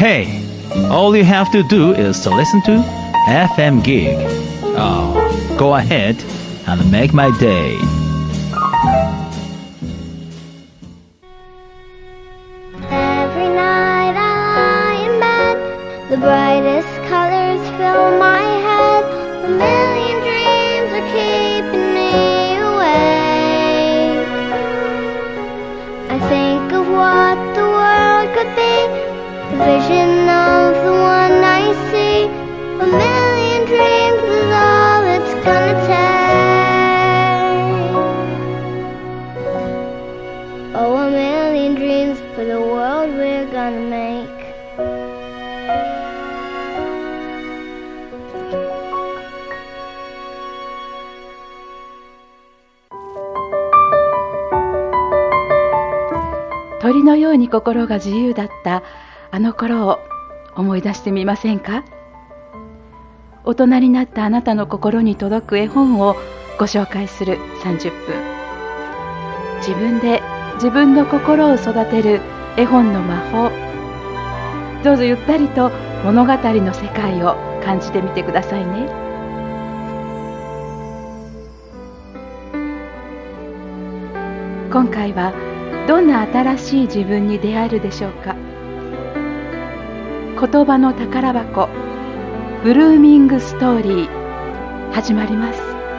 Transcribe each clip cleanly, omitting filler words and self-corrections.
Hey, all you have to do is to listen to FM Gig. Oh, go ahead and make my day. Every night I lie in bed, the brightest colors fill my head. A million dreams are keeping me awake. I think of what the world could be, the vision of the one I see. A million dreams is all it's gonna take. Oh, a million dreams for the world we're gonna make. 鳥のように心が自由だったあの頃を思い出してみませんか？大人になったあなたの心に届く絵本をご紹介する30分。自分で自分の心を育てる絵本の魔法。どうぞゆったりと物語の世界を感じてみてくださいね。今回はどんな新しい自分に出会えるでしょうか。言葉の宝箱ブルーミングストーリー始まります。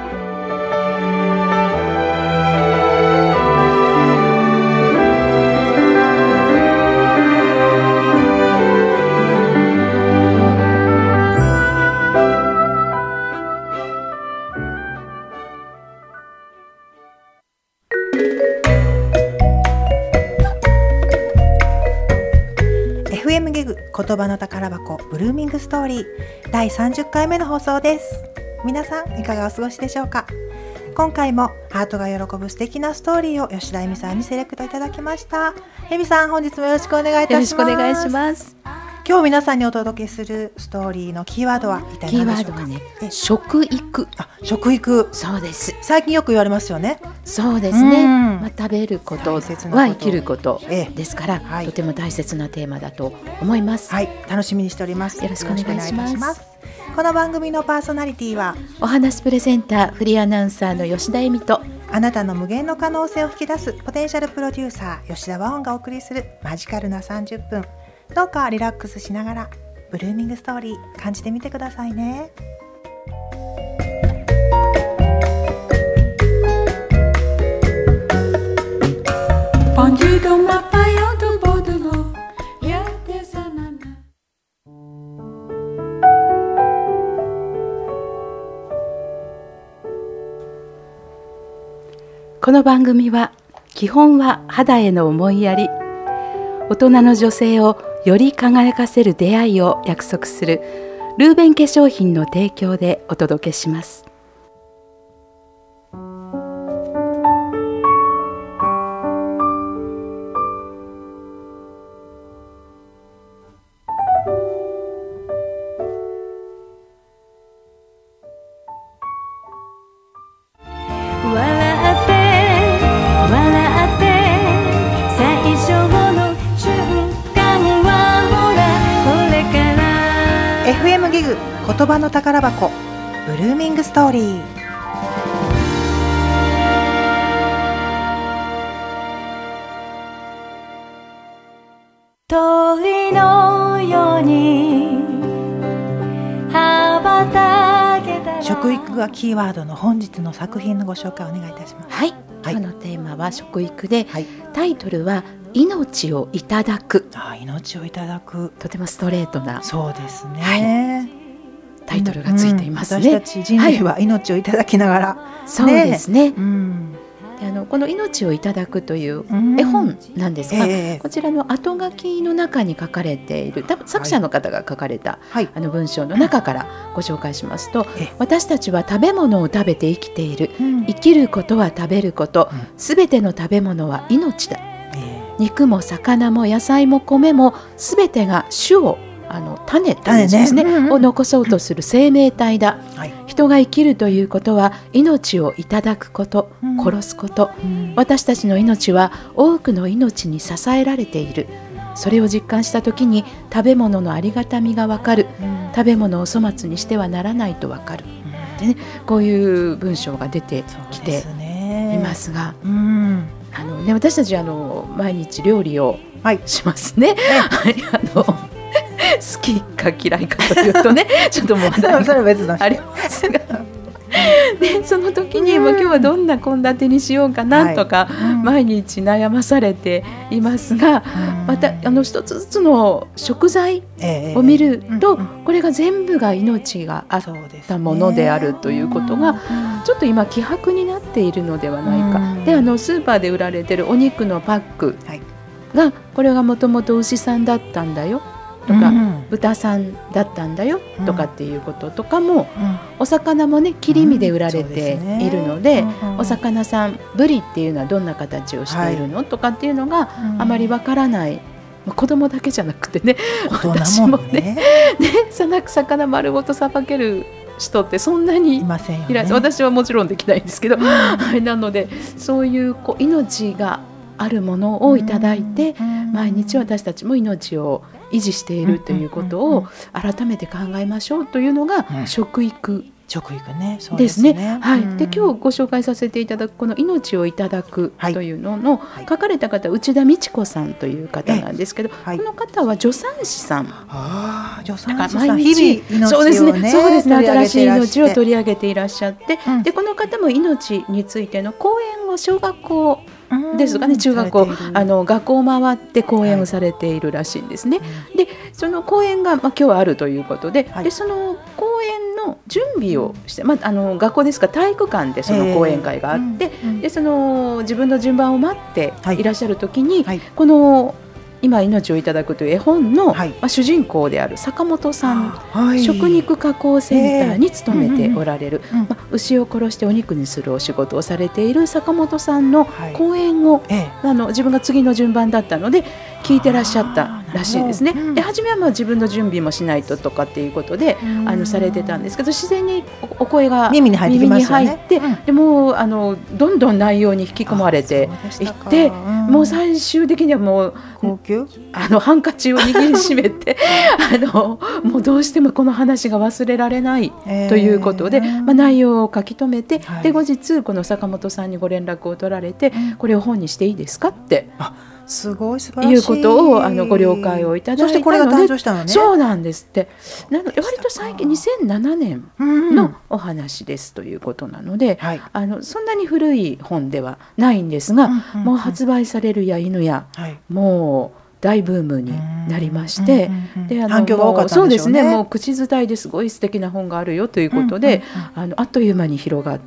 FM ギグ言葉の宝箱ブルーミングストーリー第30回目の放送です。皆さんいかがお過ごしでしょうか。今回もハートが喜ぶ素敵なストーリーを吉田恵美さんにセレクトいただきました。恵美さん、本日もよろしくお願いいたします。 よろしくお願いします。 今日皆さんにお届けするストーリーのキーワードは一体何でしょうか。 キーワードはね、食育。 食育。 そうです。 最近よく言われますよね。 そうですね。食べることは生きることですから、とても大切なテーマだと思います。 はい、楽しみにしております。 よろしくお願いします。 この番組のパーソナリティはお話プレゼンターフリーアナウンサーの吉田恵美と、 あなたの無限の可能性を引き出すポテンシャルプロデューサー吉田和音がお送りするマジカルな30分。どうかリラックスしながらブルーミングストーリー感じてみてくださいね。 この番組は基本は肌への思いやり、大人の女性をより輝かせる出会いを約束するルーベン化粧品の提供でお届けします。 FM ギグ言葉の宝箱ブルーミングストーリー。 鳥のように羽ばたけたら。 食育がキーワードの本日の作品のご紹介をお願いいたします。 はい、今日のテーマは食育で、タイトルは命をいただく。 命をいただく、 とてもストレートな、 そうですね、 タイトルがついていますね。 私たち人類は命をいただきながら、 そうですね。 でこの命をいただくという絵本なんですが、こちらの後書きの中に書かれている、多分作者の方が書かれた、文章の中からご紹介しますと、私たちは食べ物を食べて生きている、生きることは食べること、すべての食べ物は命だ、肉も魚も野菜も米もすべてが種を種というですね、を残そうとする生命体だ、人が生きるということは命をいただくこと、殺すこと、私たちの命は多くの命に支えられている。 それを実感した時に食べ物のありがたみが分かる、食べ物を粗末にしてはならないと分かる、でね、こういう文章が出てきていますが、私たち毎日料理をしますね、好きか嫌いかというとねちょっと問題がありますがでその時にも今日はどんな献立にしようかなとか、毎日悩まされていますが、また一つずつの食材を見ると、これが全部が命があったものであるということがちょっと今希薄になっているのではないか。でスーパーで売られているお肉のパックが、これがもともと牛さんだったんだよとか、豚さんだったんだよとかっていうこととかも、お魚もね切り身で売られているので、お魚さんブリっていうのはどんな形をしているの、とかっていうのがあまりわからない、子供だけじゃなくてね、私もね魚丸ごとさばける人ってそんなにいませんよね。私はもちろんできないんですけどなのでそういう命があるものをいただいて、毎日私たちも命を維持しているということを改めて考えましょうというのが食育ですね。で今日ご紹介させていただくこの命をいただくというのの書かれた方、内田美智子さんという方なんですけど、この方は助産師さん。 助産師さん、日々命をね、 そうですね、新しい命を取り上げていらっしゃって、でこの方も命についての講演を小学校ですとかね、中学校学校を回って講演をされているらしいんですね。でその講演が、今日はあるということで、でその講演の準備をして、学校ですか、体育館でその講演会があって、でその自分の順番を待っていらっしゃる時に、この今命をいただくという絵本の、主人公である坂本さん、食肉加工センターに勤めておられる、牛を殺してお肉にするお仕事をされている坂本さんの講演を、自分が次の順番だったので聞いてらっしゃったらしいですね。で初めは自分の準備もしないととかっていうことでされてたんですけど、自然にお声が耳に入って、でもうどんどん内容に引き込まれていって、もう最終的にはもうハンカチを握りしめてもうどうしてもこの話が忘れられないということで、内容を書き留めて、で後日この坂本さんにご連絡を取られて、これを本にしていいですかってすごい素晴らしいいうことをご了解をいただいたので、 そしてこれが誕生したのね。 そうなんですって。なので割と最近2007年のお話ですということなので、そんなに古い本ではないんですが、もう発売されるや否や、もう大ブームになりまして、 で反響が多かったんでしょうね。 そうですね、もう口伝いですごい素敵な本があるよということで、あっという間に広がった、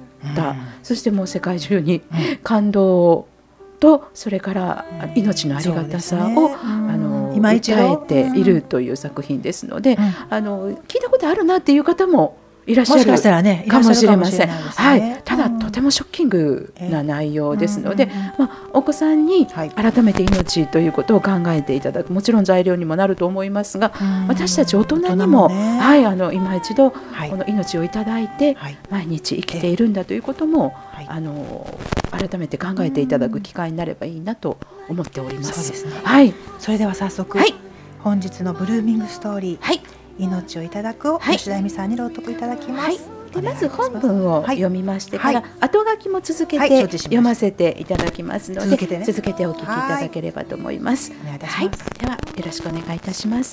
そしてもう世界中に感動と、それから命のありがたさを訴えているという作品ですので、聞いたことあるなっていう方もいらっしゃるかもしれません。ただとてもショッキングな内容ですので、お子さんに改めて命ということを考えていただく、もちろん材料にもなると思いますが、私たち大人にも今一度この命をいただいて毎日生きているんだということも改めて考えていただく機会になればいいなと思っております。 そうですね。それでは早速、本日のブルーミングストーリー、命をいただくを吉田恵美さんに朗読いただきます。 でまず本文を読みましてから、後書きも続けて読ませていただきますので、続けてお聞きいただければと思います。ではよろしくお願いいたします。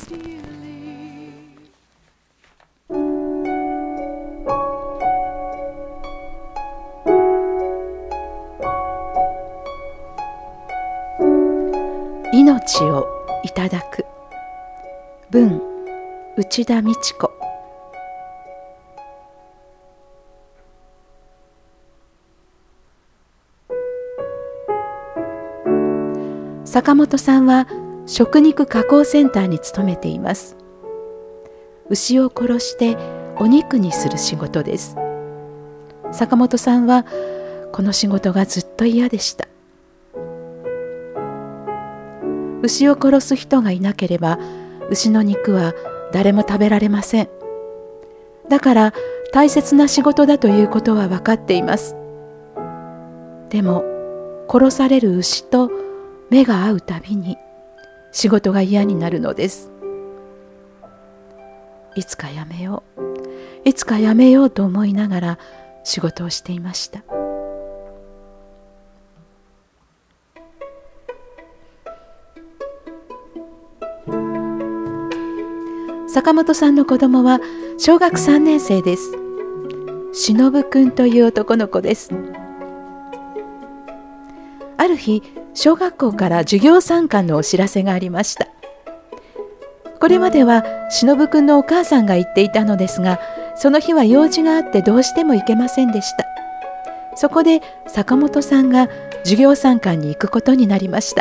命をいただく。文内田美智子。坂本さんは食肉加工センターに勤めています。牛を殺してお肉にする仕事です。坂本さんはこの仕事がずっと嫌でした。牛を殺す人がいなければ牛の肉は誰も食べられません。だから大切な仕事だということは分かっています。でも殺される牛と目が合うたびに仕事が嫌になるのです。いつか辞めよう、いつか辞めようと思いながら仕事をしていました。坂本さんの子供は小学3年生です。忍くんという男の子です。ある日、小学校から授業参観のお知らせがありました。これまでは忍くんのお母さんが言っていたのですが、その日は用事があってどうしても行けませんでした。そこで坂本さんが授業参観に行くことになりました。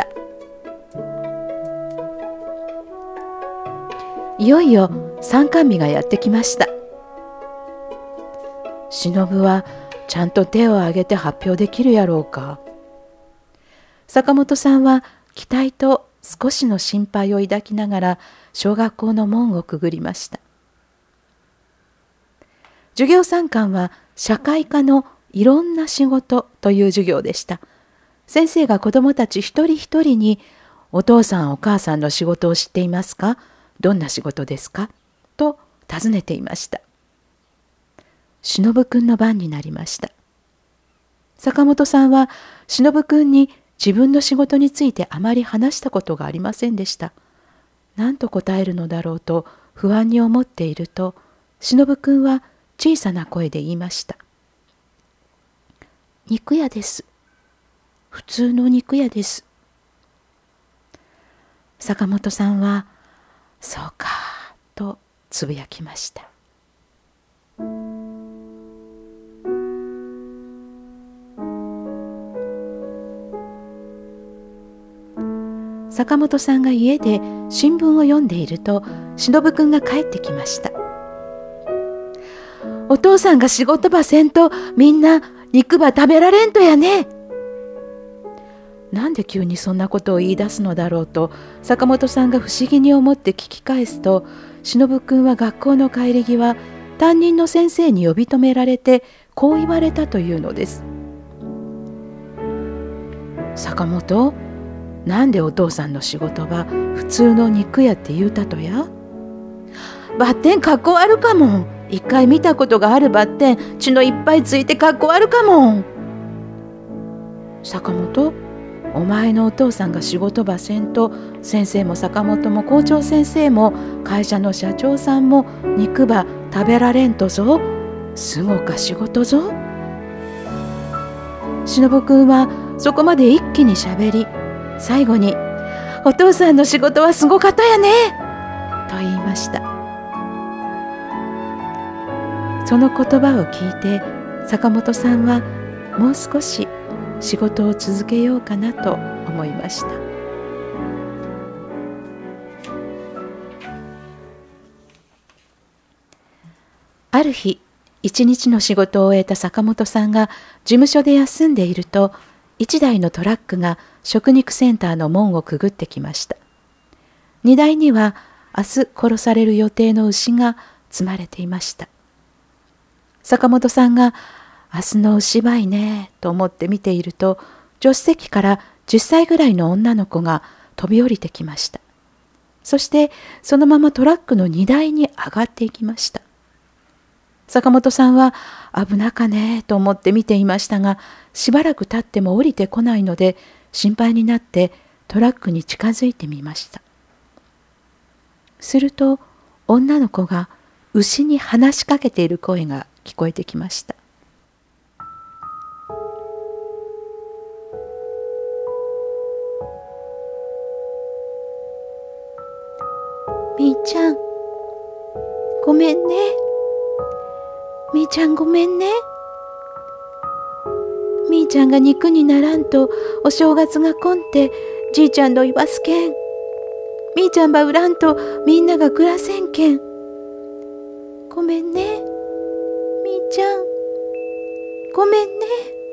いよいよ参観日がやってきました。忍はちゃんと手を挙げて発表できるやろうか。坂本さんは期待と少しの心配を抱きながら小学校の門をくぐりました。授業参観は社会科のいろんな仕事という授業でした。先生が子どもたち一人一人に、お父さんお母さんの仕事を知っていますか？どんな仕事ですか？と尋ねていました。忍くんの番になりました。坂本さんは忍くんに自分の仕事についてあまり話したことがありませんでした。何と答えるのだろうと不安に思っていると、忍くんは小さな声で言いました。肉屋です。普通の肉屋です。坂本さんは、そうか、とつぶやきました。坂本さんが家で新聞を読んでいると、忍くんが帰ってきました。お父さんが仕事ばせんとみんな肉ば食べられんとやね。なんで急にそんなことを言い出すのだろうと坂本さんが不思議に思って聞き返すと、忍くんは学校の帰り際、担任の先生に呼び止められてこう言われたというのです。坂本、なんでお父さんの仕事は普通の肉屋って言うたとや？ばってんかっこ悪かもん。一回見たことがあるばってん血のいっぱいついてかっこ悪かもん。坂本、お前のお父さんが仕事ばせんと、先生も坂本も校長先生も会社の社長さんも肉ば食べられんとぞ。すごか仕事ぞ。忍くんはそこまで一気にしゃべり、最後にお父さんの仕事はすごかったやねと言いました。その言葉を聞いて坂本さんはもう少し仕事を続けようかなと思いました。ある日、一日の仕事を終えた坂本さんが事務所で休んでいると、一台のトラックが食肉センターの門をくぐってきました。荷台には明日殺される予定の牛が積まれていました。坂本さんが明日の牛ばいねと思って見ていると、助手席から10歳ぐらいの女の子が飛び降りてきました。そしてそのままトラックの荷台に上がっていきました。坂本さんは危なかねと思って見ていましたが、しばらく経っても降りてこないので心配になってトラックに近づいてみました。すると女の子が牛に話しかけている声が聞こえてきました。みーちゃん、ごめんね。みーちゃんごめんね。みーちゃんが肉にならんとお正月がこんってじいちゃんの言わすけん。みーちゃんば売らんとみんなが暮らせんけん。ごめんね。みーちゃん、ごめんね。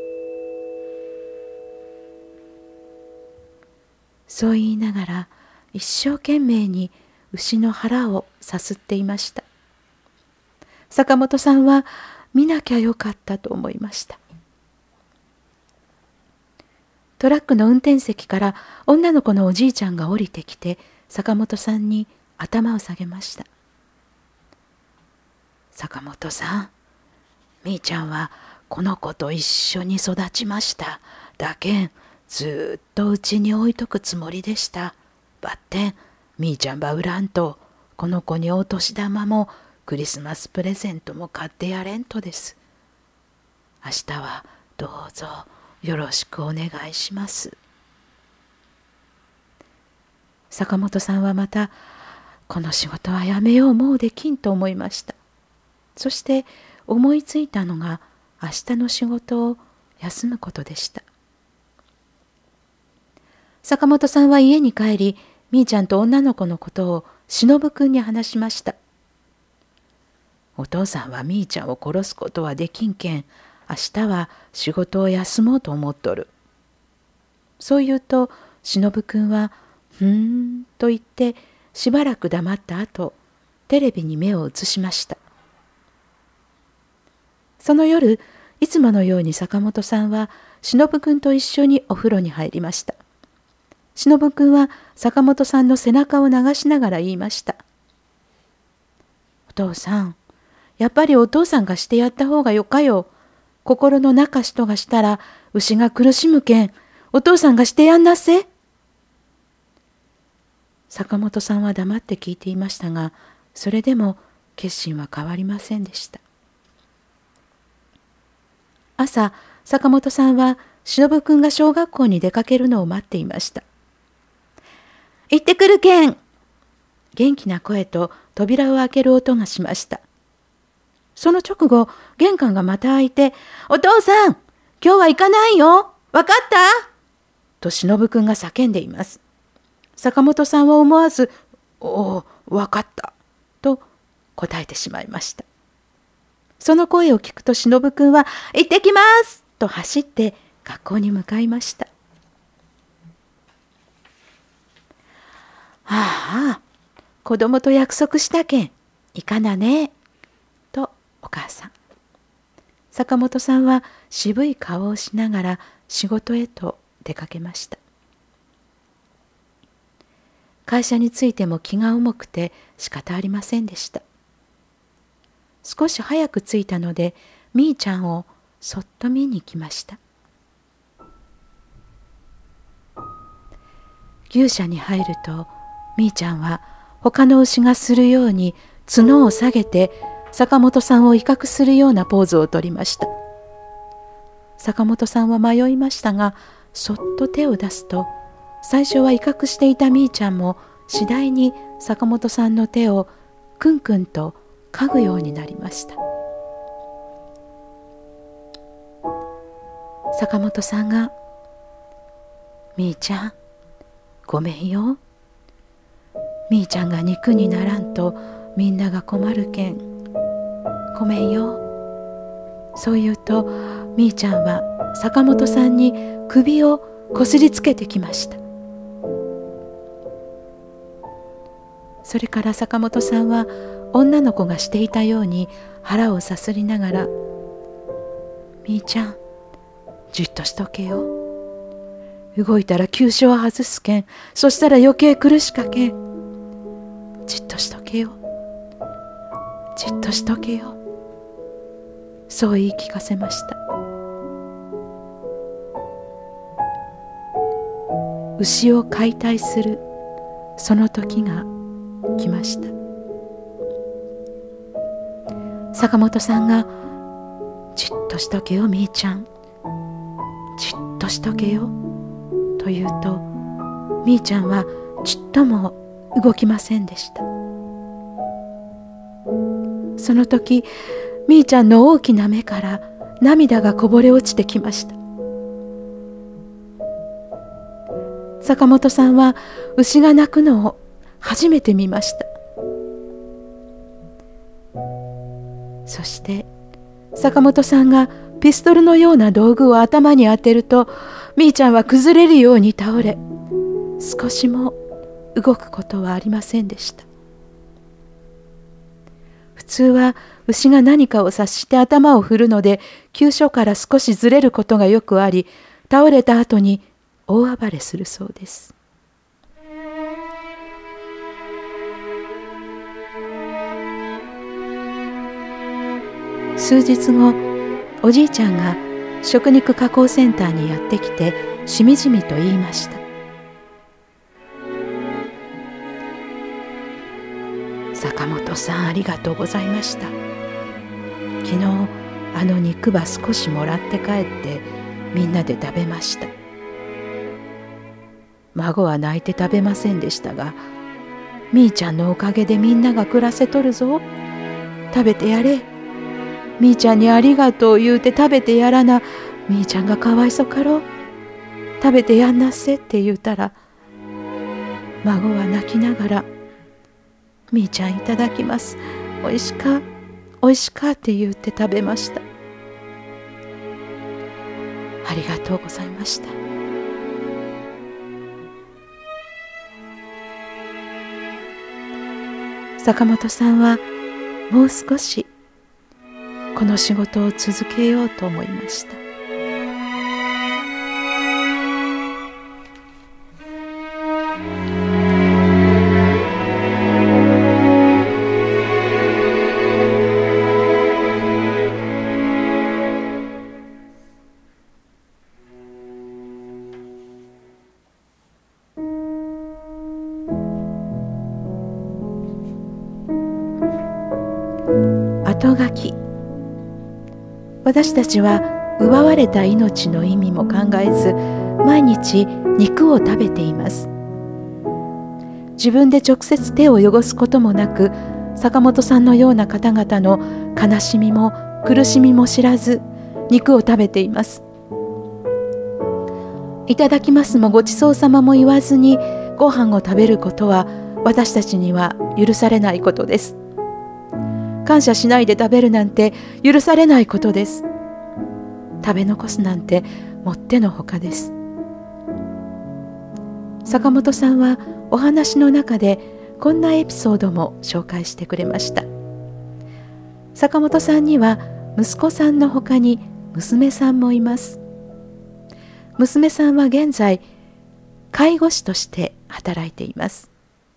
そう言いながら一生懸命に牛の腹をさすっていました。坂本さんは見なきゃよかったと思いました。 トラックの運転席から女の子のおじいちゃんが降りてきて、坂本さんに頭を下げました。坂本さん、みーちゃんはこの子と一緒に育ちました。だけん、ずっとうちに置いとくつもりでした。ばってん、みーちゃんば売らんと、この子にお年玉もクリスマスプレゼントも買ってやれんとです。明日はどうぞよろしくお願いします。坂本さんはまた、この仕事はやめよう、もうできんと思いました。そして思いついたのが、明日の仕事を休むことでした。坂本さんは家に帰り、みーちゃんと女の子のことを忍くんに話しました。お父さんはみーちゃんを殺すことはできんけん、明日は仕事を休もうと思っとる。そう言うと、忍くんは、と言って、しばらく黙った後、テレビに目を移しました。その夜、いつものように坂本さんは忍くんと一緒にお風呂に入りました。忍くんは坂本さんの背中を流しながら言いました。お父さん、やっぱりお父さんがしてやった方がよかよ。心の中人がしたら牛が苦しむけん、お父さんがしてやんなせ。坂本さんは黙って聞いていましたが、それでも決心は変わりませんでした。朝、坂本さんは忍くんが小学校に出かけるのを待っていました。行ってくるけん。元気な声と扉を開ける音がしました。その直後、玄関がまた開いて、お父さん、今日は行かないよ。わかった？と忍くんが叫んでいます。坂本さんは思わず、わかった。と答えてしまいました。その声を聞くと忍くんは、行ってきますと走って学校に向かいました。子供と約束したけん、行かなね。とお母さん。坂本さんは渋い顔をしながら仕事へと出かけました。会社に着いても気が重くて仕方ありませんでした。少し早く着いたので、みーちゃんをそっと見に来ました。牛舎に入ると、みーちゃんは他の牛がするように角を下げて坂本さんを威嚇するようなポーズをとりました。坂本さんは迷いましたが、そっと手を出すと、最初は威嚇していたみーちゃんも次第に坂本さんの手をくんくんと嗅ぐようになりました。坂本さんが、みーちゃん、ごめんよ。みーちゃんが肉にならんとみんなが困るけん、ごめんよ。そう言うと、みーちゃんは坂本さんに首をこすりつけてきました。それから坂本さんは女の子がしていたように腹をさすりながら、みーちゃん、じっとしとけよ。動いたら急所を外すけん、そしたら余計苦しかけん。じっとしとけよ。じっとしとけよ。そう言い聞かせました。牛を解体するその時が来ました。坂本さんが、じっとしとけよみーちゃん、じっとしとけよと言うと、みーちゃんはちっとも動きませんでした。その時、みーちゃんの大きな目から涙がこぼれ落ちてきました。坂本さんは牛が鳴くのを初めて見ました。そして坂本さんがピストルのような道具を頭に当てると、みーちゃんは崩れるように倒れ、少しも動くことはありませんでした。普通は牛が何かを察して頭を振るので、急所から少しずれることがよくあり、倒れた後に大暴れするそうです。数日後、おじいちゃんが食肉加工センターにやってきてしみじみと言いました。坂本さん、ありがとうございました。昨日あの肉ば少しもらって帰ってみんなで食べました。孫は泣いて食べませんでしたが、みーちゃんのおかげでみんなが暮らせとるぞ。食べてやれ。みーちゃんにありがとう言うて食べてやらな、みーちゃんがかわいそかろ。食べてやんなっせって言うたら、孫は泣きながら、みーちゃんいただきます。おいしか、おいしかって言って食べました。ありがとうございました。坂本さんはもう少しこの仕事を続けようと思いました。後書き。私たちは奪われた命の意味も考えず、毎日肉を食べています。自分で直接手を汚すこともなく、坂本さんのような方々の悲しみも苦しみも知らず、肉を食べています。いただきますもごちそうさまも言わずにご飯を食べることは、私たちには許されないことです。感謝しないで食べるなんて許されないことです。食べ残すなんてもってのほかです。坂本さんはお話の中でこんなエピソードも紹介してくれました。坂本さんには息子さんのほかに娘さんもいます。娘さんは現在介護士として働いています。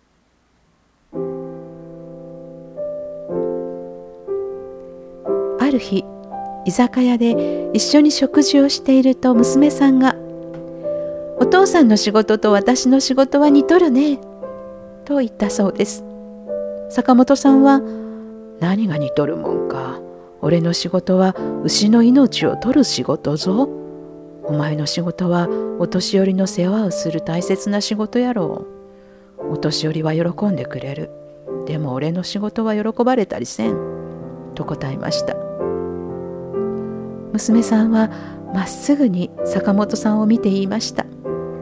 ある日、居酒屋で一緒に食事をしていると、娘さんが「お父さんの仕事と私の仕事は似とるね」と言ったそうです。坂本さんは「何が似とるもんか。俺の仕事は牛の命を取る仕事ぞ。お前の仕事はお年寄りの世話をする大切な仕事やろう。お年寄りは喜んでくれる。でも俺の仕事は喜ばれたりせん」と答えました。娘さんはまっすぐに坂本さんを見て言いました。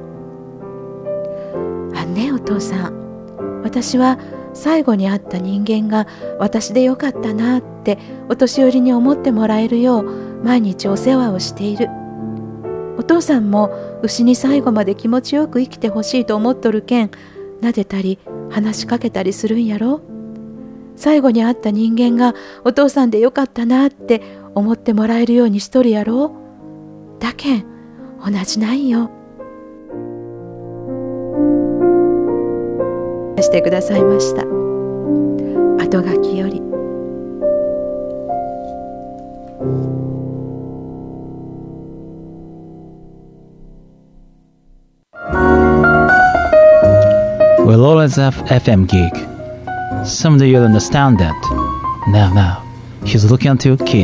あんね、お父さん、私は最後に会った人間が私でよかったなってお年寄りに思ってもらえるよう毎日お世話をしている。お父さんも牛に最後まで気持ちよく生きてほしいと思っとるけん、撫でたり話しかけたりするんやろ。最後に会った人間がお父さんでよかったなって思ってもらえるようにしとるやろ。だけん同じなんよ。してくださいました。後書きより。 We'll always have FM gig. Someday you'll understand that. Now, he's looking at your kid.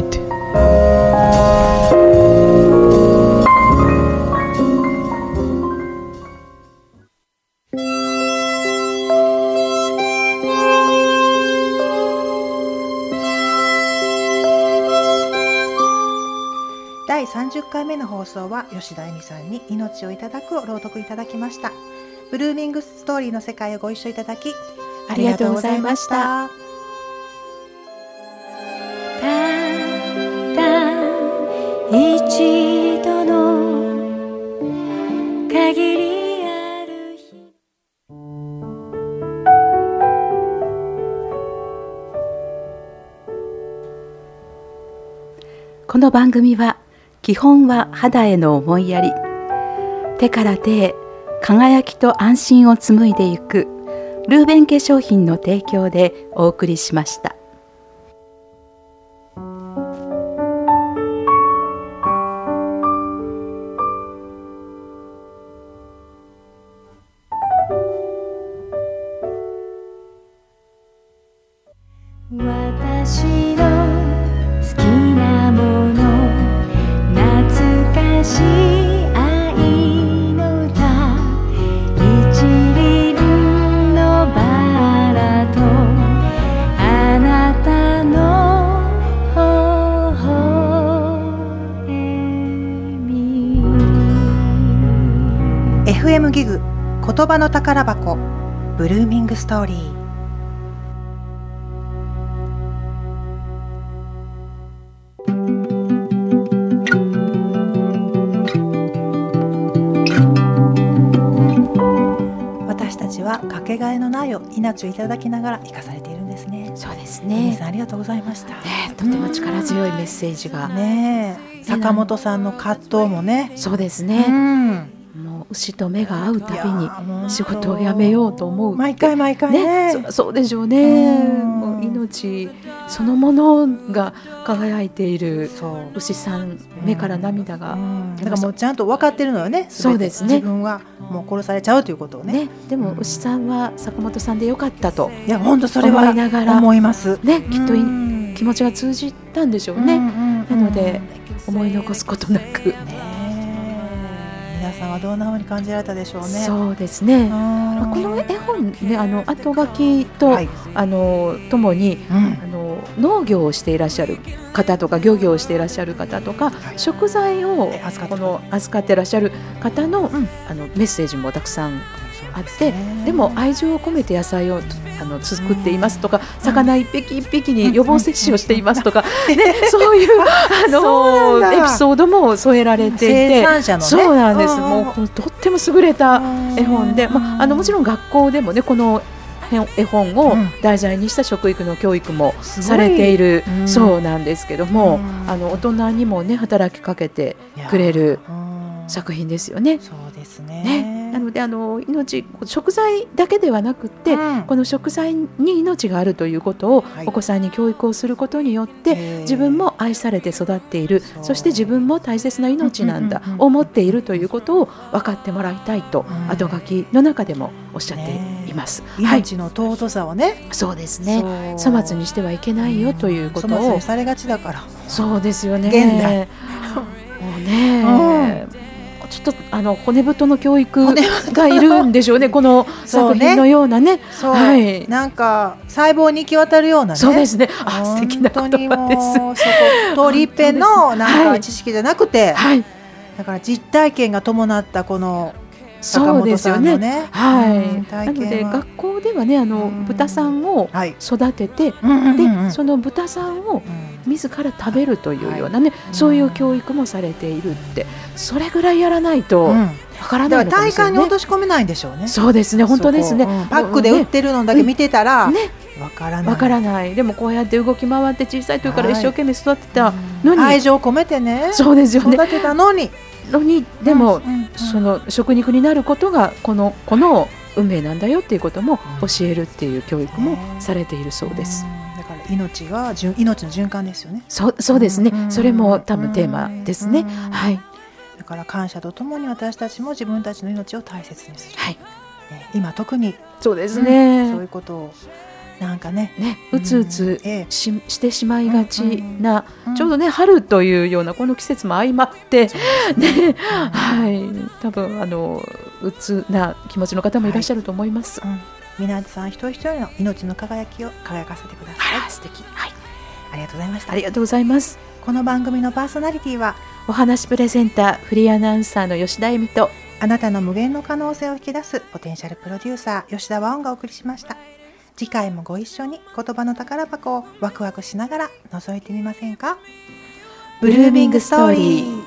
第30回目の放送は吉田恵美さんに命をいただくを朗読いただきました。ブルーミングストーリーの世界をご一緒いただきありがとうございました。 一度の限りある日。 この番組は基本は肌への思いやり、 手から手へ輝きと安心を紡いでいくルーベン化粧品の提供でお送りしました。 私の好きなもの、懐かしい愛の歌、一輪のバラとあなたの微笑み。 FM ギグ言葉の宝箱ブルーミングストーリー。かけがえのない命をいただきながら生かされているんですね。 そうです皆ね。 さんありがとうございました、 とても力強いメッセージが、 坂本さんの葛藤もね、 そうですね、もう牛と目が合うたびに仕事を辞めようと思う毎回ね、 そうでしょうね。もう命そのものが輝いている牛さん、目から涙が、 だからもうちゃんと分かってるのよね。 そうですね。 自分はもう殺されちゃうということをね。 でも牛さんは坂本さんでよかったと、 いや本当それは思いながら思いますね。きっと気持ちが通じたんでしょうね。なので思い残すことなく、 皆さんはどんな風に感じられたでしょうね。 そうですね。この絵本ね、後書きと、ともに、農業をしていらっしゃる方とか漁業をしていらっしゃる方とか、食材を扱っていらっしゃる方の、メッセージもたくさんあって、でも愛情を込めて野菜を作っていますとか、魚一匹一匹に予防接種をしていますとか、そういうエピソードも添えられていて、 生産者のね、 そうなんです。もうとっても優れた絵本で、もちろん学校でもね、この絵本を題材にした食育の教育もされているそうなんですけども、大人にもね働きかけてくれる作品ですよね。 そうですね。 なので食材だけではなくて、この食材に命があるということをお子さんに教育をすることによって、自分も愛されて育っている、そして自分も大切な命なんだ、思っているということを分かってもらいたいと、後書きの中でもおっしゃっています。 命の尊さをね、 そうですね。粗末にしてはいけないよということを、 粗末にされがちだから。 そうですよね。 現代もうね、ちょっと骨太の教育がいるんでしょうね。この作品のようなね。 なんか細胞に行き渡るようなね。 そうですね。素敵な言葉です。 そこ通り一遍のなんか知識じゃなくて、だから実体験が伴ったここ坂本さんのね。 なので学校ではね、豚さんを育てて、でその豚さんを自ら食べるというようなね、そういう教育もされているって、それぐらいやらないとわからないのかもしれない。 体感に落とし込めないんでしょうね。 そうですね、本当ですね。 パックで売ってるのだけ見てたらわからない。 でもこうやって動き回って小さい時から一生懸命育てたのに、 愛情を込めてね、 そうですよね、 育てたのにでもその食肉になることがこの運命なんだよっていうことも教えるっていう教育もされているそうです。 だから命の循環ですよね。 そうですね。それも多分テーマですね。 だから感謝とともに私たちも自分たちの命を大切にする。今特にそうですね。 そういうことをなんかね、 うつうつしてしまいがちな、ちょうどね春というようなこの季節も相まってね、多分うつな気持ちの方もいらっしゃると思います。 皆さん一人一人の命の輝きを輝かせてください。 素敵。 ありがとうございました。 ありがとうございます。 この番組のパーソナリティはお話プレゼンターフリーアナウンサーの吉田恵美と、 あなたの無限の可能性を引き出すポテンシャルプロデューサー吉田和音がお送りしました。次回もご一緒に言葉の宝箱をワクワクしながら覗いてみませんか。ブルーミングストーリー。